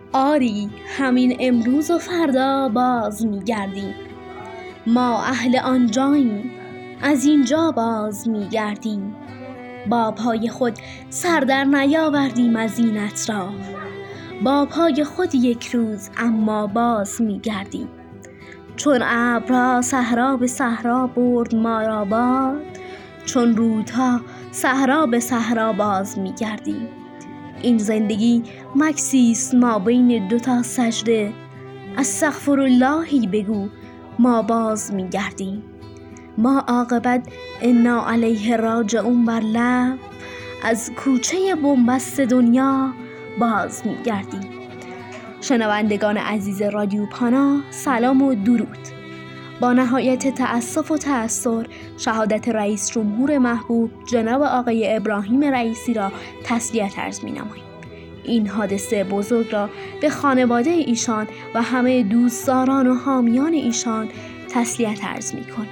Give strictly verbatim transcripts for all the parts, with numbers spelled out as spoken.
آری همین امروز و فردا باز می‌گردیم، ما اهل آنجاییم از اینجا باز می‌گردیم. با پای خود سر در نیاوردیم از این اطراف، با پای خود یک روز اما باز می‌گردیم. چون ابرها صحرا به صحرا برد ما را باد، چون رودها صحرا به صحرا باز می‌گردیم. این زندگی مکسی است ما بین دو تا سجده، استغفراللهی بگو ما باز می‌گردیم. ما عاقبت انا علیه راجعون بر لب، از کوچه بنبست دنیا باز می‌گردیم. شنوندگان عزیز رادیو پانا، سلام و درود. با نهایت تأسف و تأثر شهادت رئیس جمهور محبوب جناب آقای ابراهیم رئیسی را تسلیت عرض می‌نماییم. این حادثه بزرگ را به خانواده ایشان و همه دوستداران و حامیان ایشان تسلیت عرض می‌کنیم.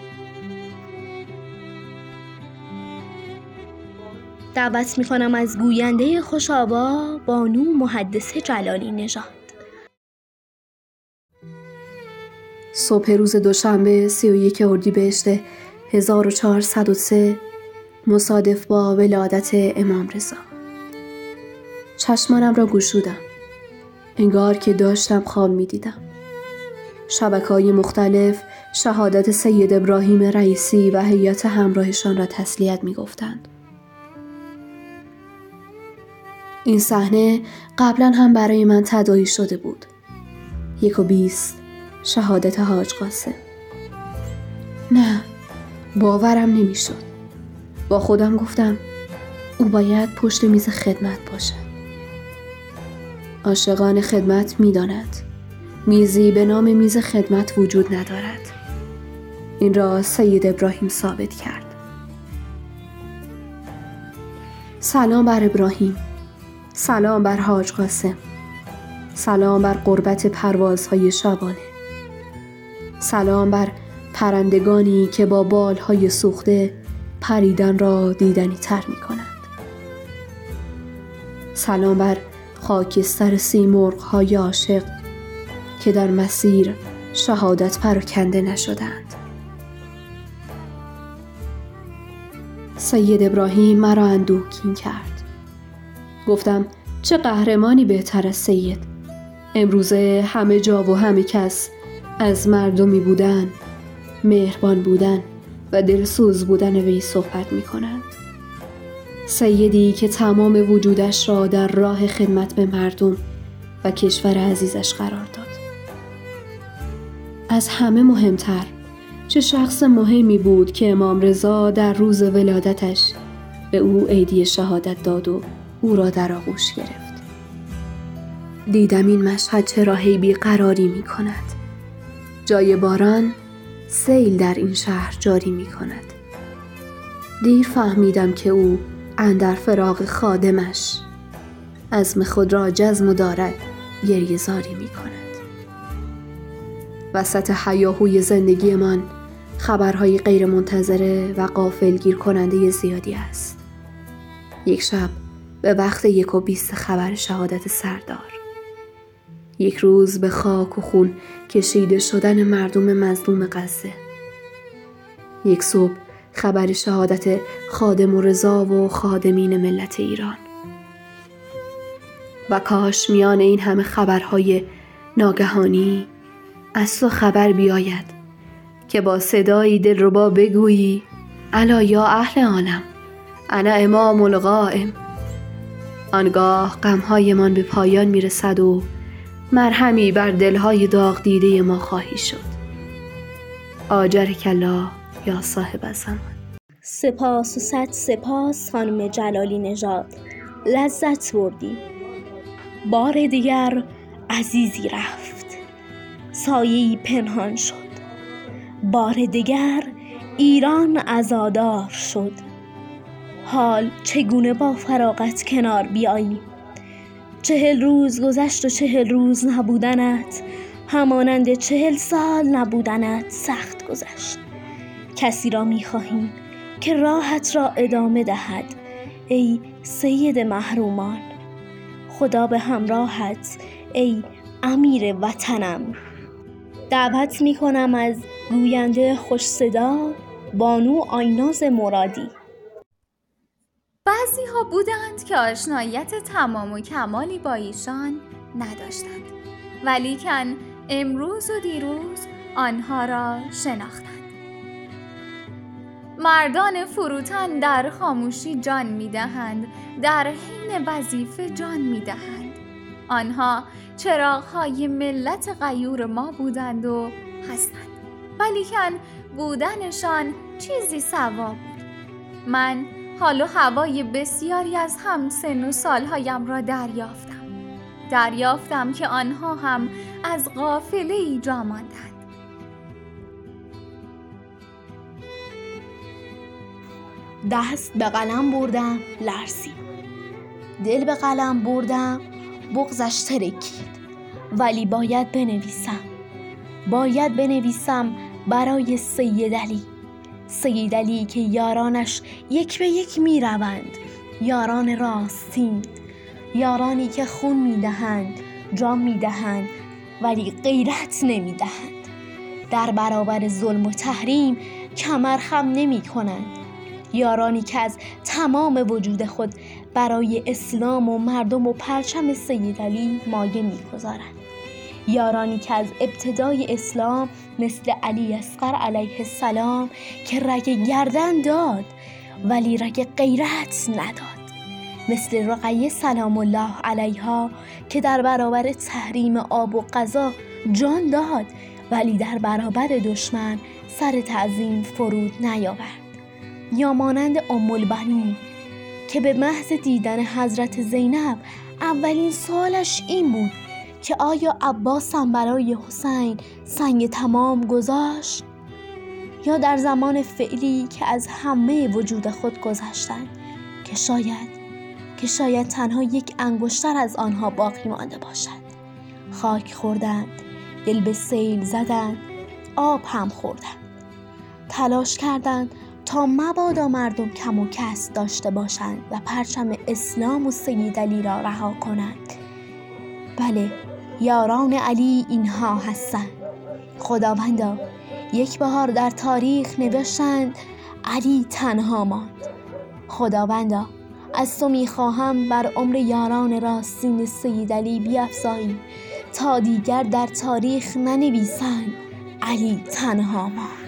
دعوت می‌کنم از گوینده خوش‌آوا بانو محدثه جلالی نژاد. صبح روز دوشنبه سی و یک اردیبهشت هزار و چهارصد و سه مصادف با ولادت امام رضا. چشمانم را گشودم، انگار که داشتم خواب می دیدم. شبکه‌های مختلف شهادت سید ابراهیم رئیسی و هیئت همراهشان را تسلیت می گفتند. این صحنه قبلا هم برای من تداعی شده بود. یک و بیست شهادت حاج قاسم. نه، باورم نمی شد. با خودم گفتم او باید پشت میز خدمت باشد. عاشقان خدمت می داند میزی به نام میز خدمت وجود ندارد. این را سید ابراهیم ثابت کرد. سلام بر ابراهیم، سلام بر حاج قاسم، سلام بر قربت پروازهای شبانه، سلام بر پرندگانی که با بالهای سوخته پریدن را دیدنی تر می کنند. سلام بر خاکستر سیمرغ های عاشق که در مسیر شهادت پراکنده نشدند. سید ابراهیم مرا اندوهگین کرد. گفتم چه قهرمانی بهتر از سید. امروزه همه جا و همه کس از مردمی بودن، مهربان بودن و دلسوز بودن وی صحبت می کنند. سیدی که تمام وجودش را در راه خدمت به مردم و کشور عزیزش قرار داد. از همه مهمتر چه شخص مهمی بود که امام رضا در روز ولادتش به او عیدی شهادت داد و او را در آغوش گرفت. دیدم این مشهد چرا هی بیقراری می کند. جای باران سیل در این شهر جاری می کند. دیر فهمیدم که او اندر فراق خادمش عزم خود را جزم دارد گریه زاری می کند. وسط هیاهوی زندگیمان خبرهای غیر منتظره و غافلگیر کننده زیادی است. یک شب به وقت یک و بیست خبر شهادت سردار، یک روز به خاک و خون کشیده شدن مردم مظلوم غزه، یک صبح خبر شهادت خادم و رضا و خادمین ملت ایران. و کاش میان این همه خبرهای ناگهانی از تو خبر بیاید که با صدایی دلربا بگویی الا یا اهل عالم انا امام القائم. آنگاه غمهایمان به پایان میرسد و مرهمی بر دلهای داغ دیده ما خواهی شد. آجرک الله یا صاحب الزمان. سپاس و صد سپاس خانم جلالی نژاد، لذت بردیم. بار دیگر عزیزی رفت، سایه‌ای پنهان شد. بار دیگر ایران عزادار شد. حال چگونه با فراغت کنار بیاییم؟ چهل روز گذشت و چهل روز نبودنت همانند چهل سال نبودنت سخت گذشت. کسی را می‌خواهیم که راحت را ادامه دهد ای سید محرومان. خدا به همراهت ای امیر وطنم. دعوت می کنم از گوینده خوش صدا بانو آیناز مرادی. بعضی ها بودند که آشناییت تمام و کمالی با ایشان نداشتند، ولیکن امروز و دیروز آنها را شناختند. مردان فروتن در خاموشی جان می دهند، در حین وظیفه جان می دهند. آنها چراغ‌های ملت غیور ما بودند و هستند، ولیکن بودنشان چیزی سوا بود. من حال و هوای بسیاری از همسن و سالهایم را دریافتم. دریافتم که آنها هم از قافله‌ای جا ماندند. دست به قلم بردم لرزید، دل به قلم بردم بغضش ترکید. ولی باید بنویسم، باید بنویسم برای سید علی. سید علی که یارانش یک به یک می روند، یاران راستین، یارانی که خون می دهند، جان می دهند ولی غیرت نمی دهند. در برابر ظلم و تحریم کمر خم نمی کنند. یارانی که از تمام وجود خود برای اسلام و مردم و پرچم سید علی مایه می‌گذارند. یارانی که از ابتدای اسلام مثل علی اصغر علیه السلام که رگ گردن داد ولی رگ غیرت نداد، مثل رقیه سلام الله علیها که در برابر تحریم آب و غذا جان داد ولی در برابر دشمن سر تعظیم فرود نیاورد. یا مانند ام البنین که به محض دیدن حضرت زینب اولین سوالش این بود که آیا عباس هم برای حسین سنگ تمام گذاشت؟ یا در زمان فعلی که از همه وجود خود گذشتند که شاید که شاید تنها یک انگشتر از آنها باقی مانده باشد. خاک خوردند، دل به سیل زدند، آب هم خوردند. تلاش کردند تا مبادا مردم کم و کس داشته باشند و پرچم اسلام و سید علی را رها کنند. بله، یاران علی اینها هستند. خداوندا، یک بهار در تاریخ نوشتند علی تنها ماند. خداوندا، از تو میخواهم بر عمر یاران راستین سید علی بیفزایی تا دیگر در تاریخ ننویسند علی تنها ماند.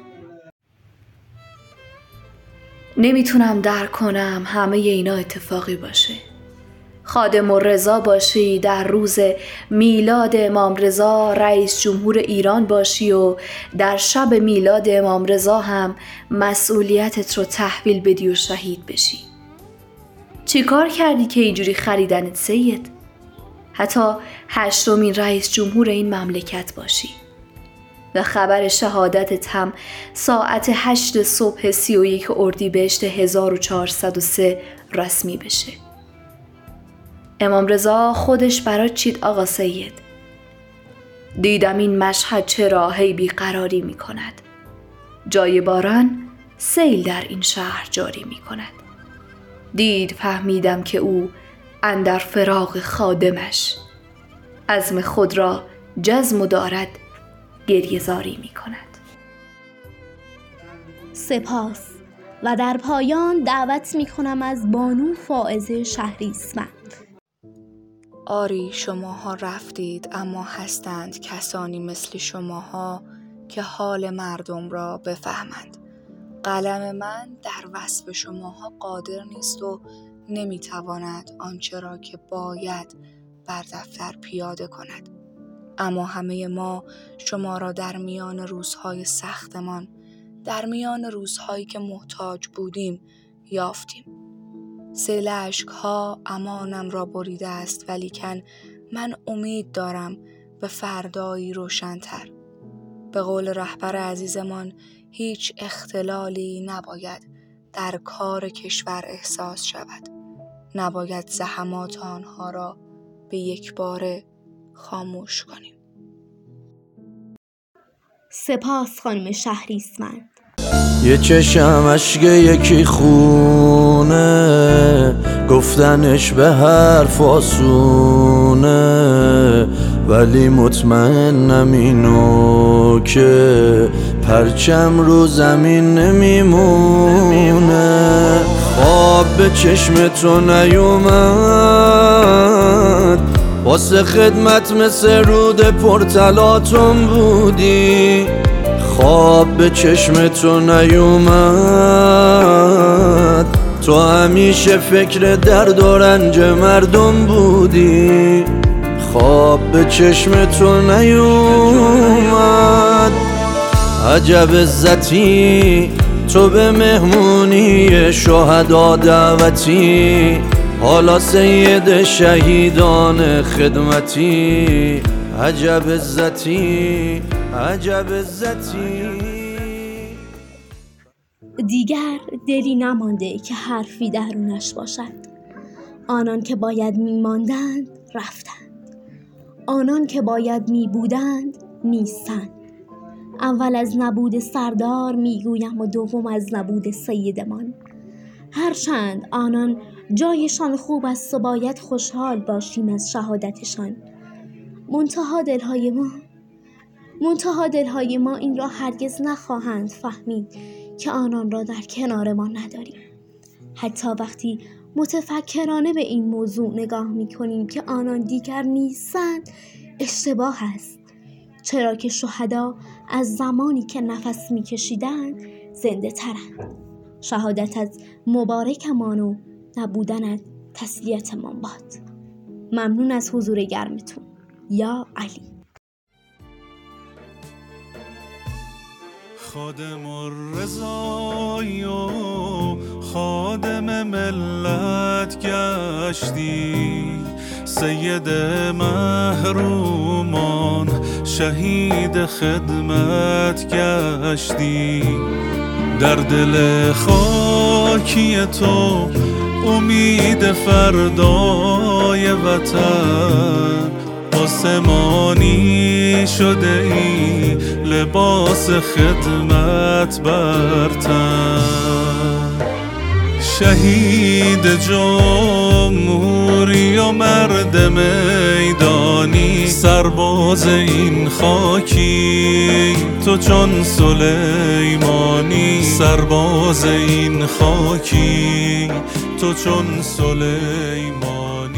نمیتونم درک کنم همه اینا اتفاقی باشه. خادم الرضا باشی، در روز میلاد امام رضا رئیس جمهور ایران باشی و در شب میلاد امام رضا هم مسئولیتت رو تحویل بدی و شهید بشی. چی کار کردی که اینجوری خریدنت سید؟ حتی هشتمین رئیس جمهور این مملکت باشی و خبر شهادتت هم ساعت هشت صبح سی و یک اردیبهشت هزار و چهارصد و سه رسمی بشه. امام رضا خودش برات چید آقا سید؟ دیدم این مشهد چرا هی بیقراری می کند. جای باران سیل در این شهر جاری می کند. دید فهمیدم که او اندر فراق خادمش عزم خود را جزم و دارد گریه زاری می کند. سپاس. و در پایان دعوت می کنم از بانو فائزه شهریسمند. آری شماها رفتید، اما هستند کسانی مثل شماها که حال مردم را بفهمند. قلم من در وصف شماها قادر نیست و نمیتواند آنچه را که باید بر دفتر پیاده کند. اما همه ما شما را در میان روزهای سختمان، در میان روزهایی که محتاج بودیم یافتیم. سیل اشک‌ها امانم را بریده است، ولیکن من امید دارم به فردایی روشن‌تر. به قول رهبر عزیزمان، هیچ اختلالی نباید در کار کشور احساس شود. نباید زحمات آنها را به یک باره خاموش کنیم. سپاس خانم شهریسمند. یه چشم اشک یکی خونه، گفتنش به حرف آسونه، ولی مطمئنم اینو که پرچم رو زمین نمیمونه. خواب به چشم تو نیومد، واسه خدمت مثل رود پرتلاتم بودی. خواب به چشم تو نیومد، تو همیشه فکر درد و رنج مردم بودی. خواب به چشم تو نیومد. عجب عزتی تو به مهمونی شهدا دعوتی، حالا سید شهیدان خدمتی. عجب عزتی، عجب عزتی. دیگر دلی نمانده که حرفی درونش باشد. آنان که باید میماندند رفتند، آنان که باید میبودند نیستند. اول از نبود سردار میگویم و دوم از نبود سیدمان. هرچند آنان جایشان خوب است و باید خوشحال باشیم از شهادتشان، منتها دلهای ما منتها دلهای ما این را هرگز نخواهند فهمید که آنان را در کنار ما نداریم. حتی وقتی متفکرانه به این موضوع نگاه می‌کنیم که آنان دیگر نیستند، اشتباه است، چرا که شهدا از زمانی که نفس می‌کشیدند زنده ترند. شهادت از مبارکمان و نبودنت تسلیتمان باد. ممنون از حضور گرمتون. یا علی. خادم الرضایی و خادم ملت گشتی، سید محرومان شهید خدمت گشتی. در دل خاکی تو امید فردای وطن، آسمانی شده ای لباس خدمت بر تن. شهید جمهوری و مرد میدانی، سرباز این خاکی تو چون سلیمانی. سرباز این خاکی تو چون سلیمانی.